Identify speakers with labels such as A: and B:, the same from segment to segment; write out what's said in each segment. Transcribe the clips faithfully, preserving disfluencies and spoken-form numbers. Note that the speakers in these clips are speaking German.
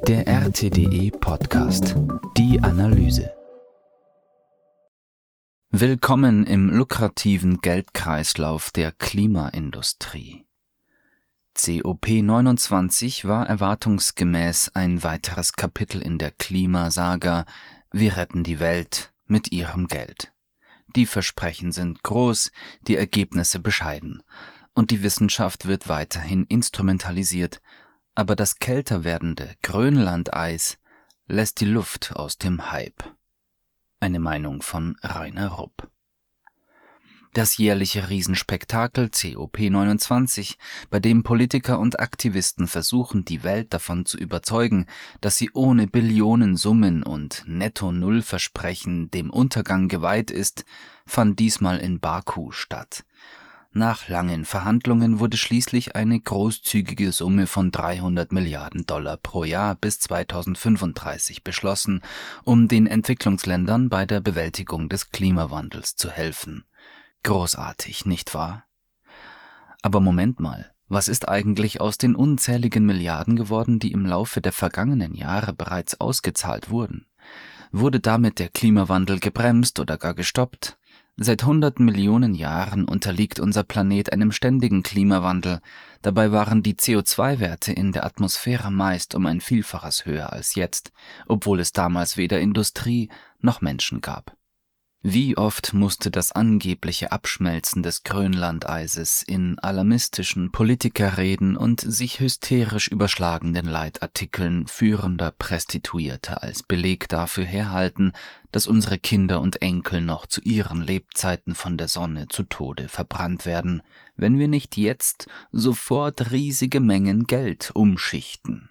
A: Der R T D E-Podcast. Die Analyse. Willkommen im lukrativen Geldkreislauf der Klimaindustrie. C O P neunundzwanzig war erwartungsgemäß ein weiteres Kapitel in der Klimasaga Wir retten die Welt mit ihrem Geld. Die Versprechen sind groß, die Ergebnisse bescheiden. Und die Wissenschaft wird weiterhin instrumentalisiert, aber das kälter werdende Grönlandeis lässt die Luft aus dem Hype. Eine Meinung von Rainer Rupp. Das jährliche Riesenspektakel C O P neunundzwanzig, bei dem Politiker und Aktivisten versuchen, die Welt davon zu überzeugen, dass sie ohne Billionensummen und Netto-Null-Versprechen dem Untergang geweiht ist, fand diesmal in Baku statt. Nach langen Verhandlungen wurde schließlich eine großzügige Summe von dreihundert Milliarden Dollar pro Jahr bis zweitausendfünfunddreißig beschlossen, um den Entwicklungsländern bei der Bewältigung des Klimawandels zu helfen. Großartig, nicht wahr? Aber Moment mal, was ist eigentlich aus den unzähligen Milliarden geworden, die im Laufe der vergangenen Jahre bereits ausgezahlt wurden? Wurde damit der Klimawandel gebremst oder gar gestoppt? Seit hunderten Millionen Jahren unterliegt unser Planet einem ständigen Klimawandel. Dabei waren die C O zwei Werte in der Atmosphäre meist um ein Vielfaches höher als jetzt, obwohl es damals weder Industrie noch Menschen gab. Wie oft musste das angebliche Abschmelzen des Grönlandeises in alarmistischen Politikerreden und sich hysterisch überschlagenden Leitartikeln führender Prostituierte als Beleg dafür herhalten, dass unsere Kinder und Enkel noch zu ihren Lebzeiten von der Sonne zu Tode verbrannt werden, wenn wir nicht jetzt sofort riesige Mengen Geld umschichten.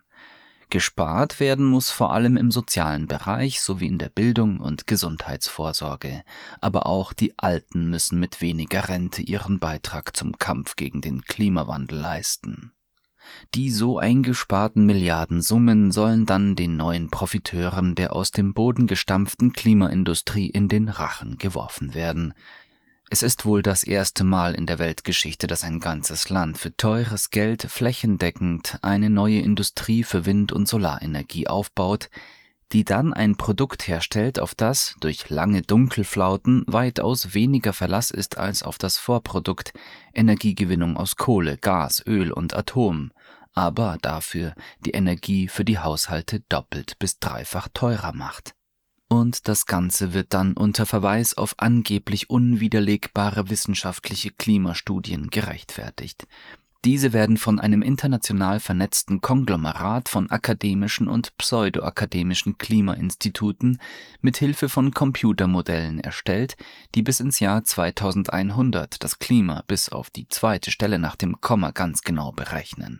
A: Gespart werden muss vor allem im sozialen Bereich sowie in der Bildung und Gesundheitsvorsorge. Aber auch die Alten müssen mit weniger Rente ihren Beitrag zum Kampf gegen den Klimawandel leisten. Die so eingesparten Milliardensummen sollen dann den neuen Profiteuren der aus dem Boden gestampften Klimaindustrie in den Rachen geworfen werden. Es ist wohl das erste Mal in der Weltgeschichte, dass ein ganzes Land für teures Geld flächendeckend eine neue Industrie für Wind- und Solarenergie aufbaut, die dann ein Produkt herstellt, auf das durch lange Dunkelflauten weitaus weniger Verlass ist als auf das Vorprodukt Energiegewinnung aus Kohle, Gas, Öl und Atom, aber dafür die Energie für die Haushalte doppelt bis dreifach teurer macht. Und das Ganze wird dann unter Verweis auf angeblich unwiderlegbare wissenschaftliche Klimastudien gerechtfertigt. Diese werden von einem international vernetzten Konglomerat von akademischen und pseudoakademischen Klimainstituten mit Hilfe von Computermodellen erstellt, die bis ins Jahr zweitausendeinhundert das Klima bis auf die zweite Stelle nach dem Komma ganz genau berechnen.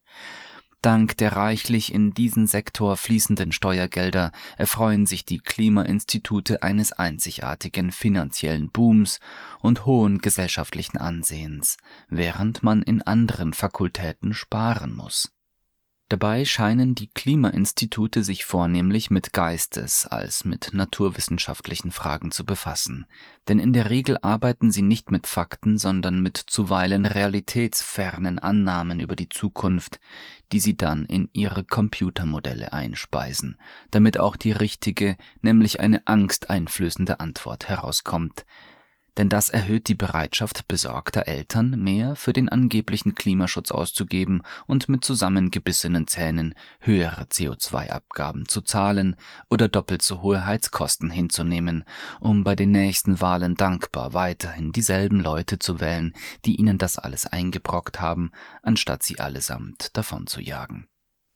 A: Dank der reichlich in diesen Sektor fließenden Steuergelder erfreuen sich die Klimainstitute eines einzigartigen finanziellen Booms und hohen gesellschaftlichen Ansehens, während man in anderen Fakultäten sparen muss. Dabei scheinen die Klimainstitute sich vornehmlich mit Geistes- als mit naturwissenschaftlichen Fragen zu befassen, denn in der Regel arbeiten sie nicht mit Fakten, sondern mit zuweilen realitätsfernen Annahmen über die Zukunft, die sie dann in ihre Computermodelle einspeisen, damit auch die richtige, nämlich eine angsteinflößende Antwort herauskommt. Denn das erhöht die Bereitschaft besorgter Eltern, mehr für den angeblichen Klimaschutz auszugeben und mit zusammengebissenen Zähnen höhere C O zwei Abgaben zu zahlen oder doppelt so hohe Heizkosten hinzunehmen, um bei den nächsten Wahlen dankbar weiterhin dieselben Leute zu wählen, die ihnen das alles eingebrockt haben, anstatt sie allesamt davon zu jagen.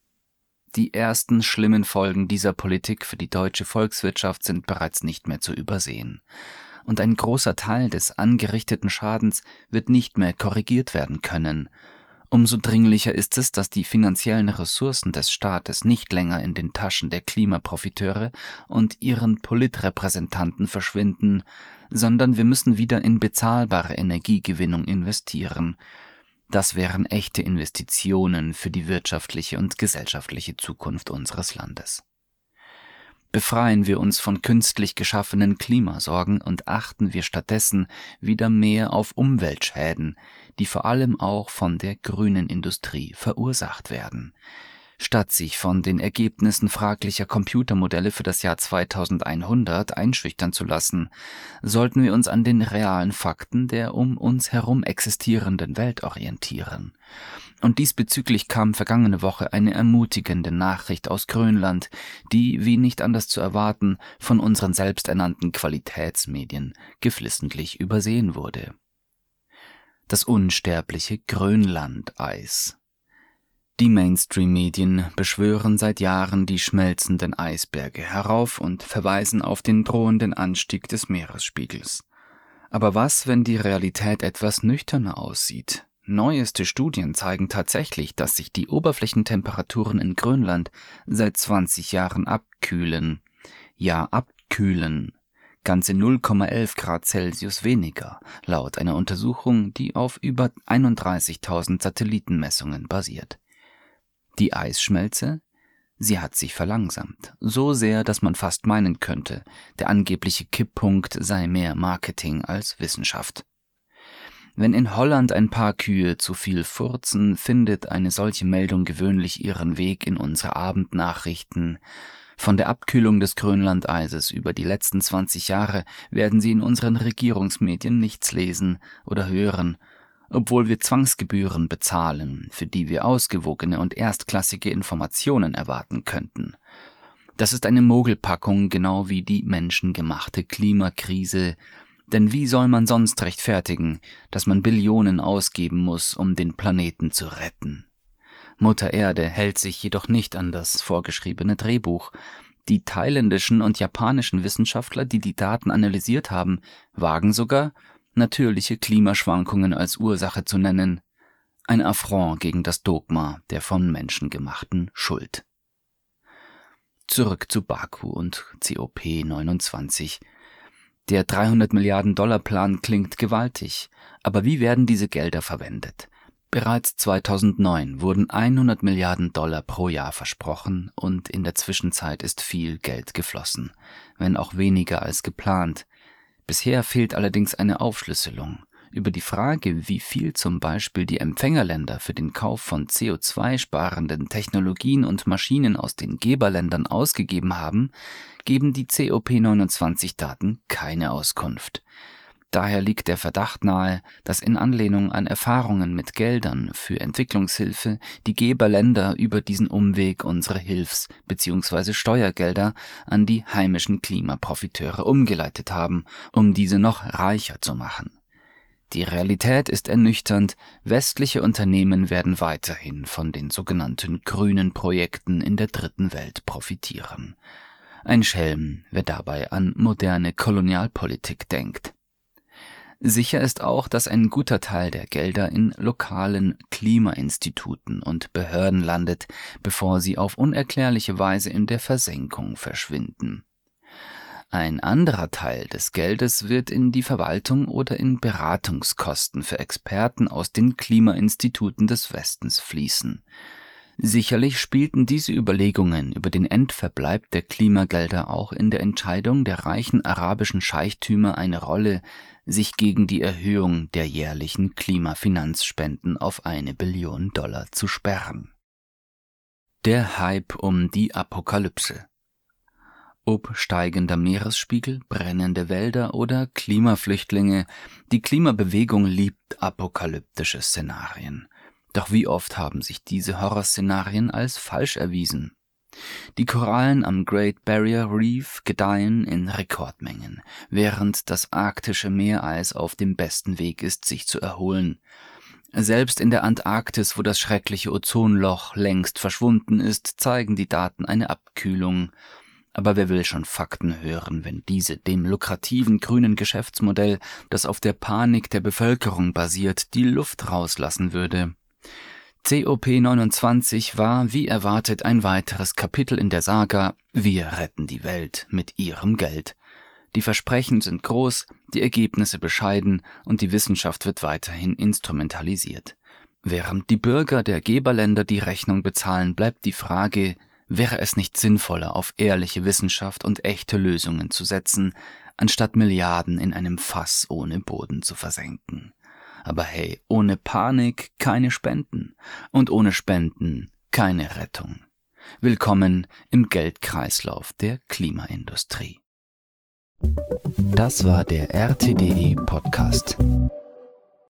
A: Die ersten schlimmen Folgen dieser Politik für die deutsche Volkswirtschaft sind bereits nicht mehr zu übersehen. Und ein großer Teil des angerichteten Schadens wird nicht mehr korrigiert werden können. Umso dringlicher ist es, dass die finanziellen Ressourcen des Staates nicht länger in den Taschen der Klimaprofiteure und ihren Politrepräsentanten verschwinden, sondern wir müssen wieder in bezahlbare Energiegewinnung investieren. Das wären echte Investitionen für die wirtschaftliche und gesellschaftliche Zukunft unseres Landes. Befreien wir uns von künstlich geschaffenen Klimasorgen und achten wir stattdessen wieder mehr auf Umweltschäden, die vor allem auch von der grünen Industrie verursacht werden. Statt sich von den Ergebnissen fraglicher Computermodelle für das Jahr zweitausendeinhundert einschüchtern zu lassen, sollten wir uns an den realen Fakten der um uns herum existierenden Welt orientieren. Und diesbezüglich kam vergangene Woche eine ermutigende Nachricht aus Grönland, die, wie nicht anders zu erwarten, von unseren selbsternannten Qualitätsmedien geflissentlich übersehen wurde. Das unsterbliche Grönlandeis. Die Mainstream-Medien beschwören seit Jahren die schmelzenden Eisberge herauf und verweisen auf den drohenden Anstieg des Meeresspiegels. Aber was, wenn die Realität etwas nüchterner aussieht? Neueste Studien zeigen tatsächlich, dass sich die Oberflächentemperaturen in Grönland seit zwanzig Jahren abkühlen. Ja, abkühlen. Ganze null Komma elf Grad Celsius weniger, laut einer Untersuchung, die auf über einunddreißigtausend Satellitenmessungen basiert. Die Eisschmelze? Sie hat sich verlangsamt, so sehr, dass man fast meinen könnte, der angebliche Kipppunkt sei mehr Marketing als Wissenschaft. Wenn in Holland ein paar Kühe zu viel furzen, findet eine solche Meldung gewöhnlich ihren Weg in unsere Abendnachrichten. Von der Abkühlung des Grönlandeises über die letzten zwanzig Jahre werden Sie in unseren Regierungsmedien nichts lesen oder hören, obwohl wir Zwangsgebühren bezahlen, für die wir ausgewogene und erstklassige Informationen erwarten könnten. Das ist eine Mogelpackung, genau wie die menschengemachte Klimakrise. Denn wie soll man sonst rechtfertigen, dass man Billionen ausgeben muss, um den Planeten zu retten? Mutter Erde hält sich jedoch nicht an das vorgeschriebene Drehbuch. Die thailändischen und japanischen Wissenschaftler, die die Daten analysiert haben, wagen sogar, natürliche Klimaschwankungen als Ursache zu nennen. Ein Affront gegen das Dogma der von Menschen gemachten Schuld. Zurück zu Baku und C O P neunundzwanzig. Der dreihundert Milliarden Dollar Plan klingt gewaltig, aber wie werden diese Gelder verwendet? Bereits zweitausendneun wurden hundert Milliarden Dollar pro Jahr versprochen und in der Zwischenzeit ist viel Geld geflossen, wenn auch weniger als geplant. Bisher fehlt allerdings eine Aufschlüsselung. Über die Frage, wie viel zum Beispiel die Empfängerländer für den Kauf von C O zwei sparenden Technologien und Maschinen aus den Geberländern ausgegeben haben, geben die C O P neunundzwanzig Daten keine Auskunft. Daher liegt der Verdacht nahe, dass in Anlehnung an Erfahrungen mit Geldern für Entwicklungshilfe die Geberländer über diesen Umweg unsere Hilfs- bzw. Steuergelder an die heimischen Klimaprofiteure umgeleitet haben, um diese noch reicher zu machen. Die Realität ist ernüchternd, westliche Unternehmen werden weiterhin von den sogenannten grünen Projekten in der dritten Welt profitieren. Ein Schelm, wer dabei an moderne Kolonialpolitik denkt. Sicher ist auch, dass ein guter Teil der Gelder in lokalen Klimainstituten und Behörden landet, bevor sie auf unerklärliche Weise in der Versenkung verschwinden. Ein anderer Teil des Geldes wird in die Verwaltung oder in Beratungskosten für Experten aus den Klimainstituten des Westens fließen. Sicherlich spielten diese Überlegungen über den Endverbleib der Klimagelder auch in der Entscheidung der reichen arabischen Scheichtümer eine Rolle, sich gegen die Erhöhung der jährlichen Klimafinanzspenden auf eine Billion Dollar zu sperren. Der Hype um die Apokalypse. Ob steigender Meeresspiegel, brennende Wälder oder Klimaflüchtlinge, die Klimabewegung liebt apokalyptische Szenarien. Doch wie oft haben sich diese Horrorszenarien als falsch erwiesen? Die Korallen am Great Barrier Reef gedeihen in Rekordmengen, während das arktische Meereis auf dem besten Weg ist, sich zu erholen. Selbst in der Antarktis, wo das schreckliche Ozonloch längst verschwunden ist, zeigen die Daten eine Abkühlung. Aber wer will schon Fakten hören, wenn diese dem lukrativen grünen Geschäftsmodell, das auf der Panik der Bevölkerung basiert, die Luft rauslassen würde? C O P neunundzwanzig war, wie erwartet, ein weiteres Kapitel in der Saga Wir retten die Welt mit ihrem Geld. Die Versprechen sind groß, die Ergebnisse bescheiden und die Wissenschaft wird weiterhin instrumentalisiert. Während die Bürger der Geberländer die Rechnung bezahlen, bleibt die Frage, wäre es nicht sinnvoller, auf ehrliche Wissenschaft und echte Lösungen zu setzen, anstatt Milliarden in einem Fass ohne Boden zu versenken? Aber hey, ohne Panik keine Spenden und ohne Spenden keine Rettung. Willkommen im Geldkreislauf der Klimaindustrie. Das war der R T D E Podcast.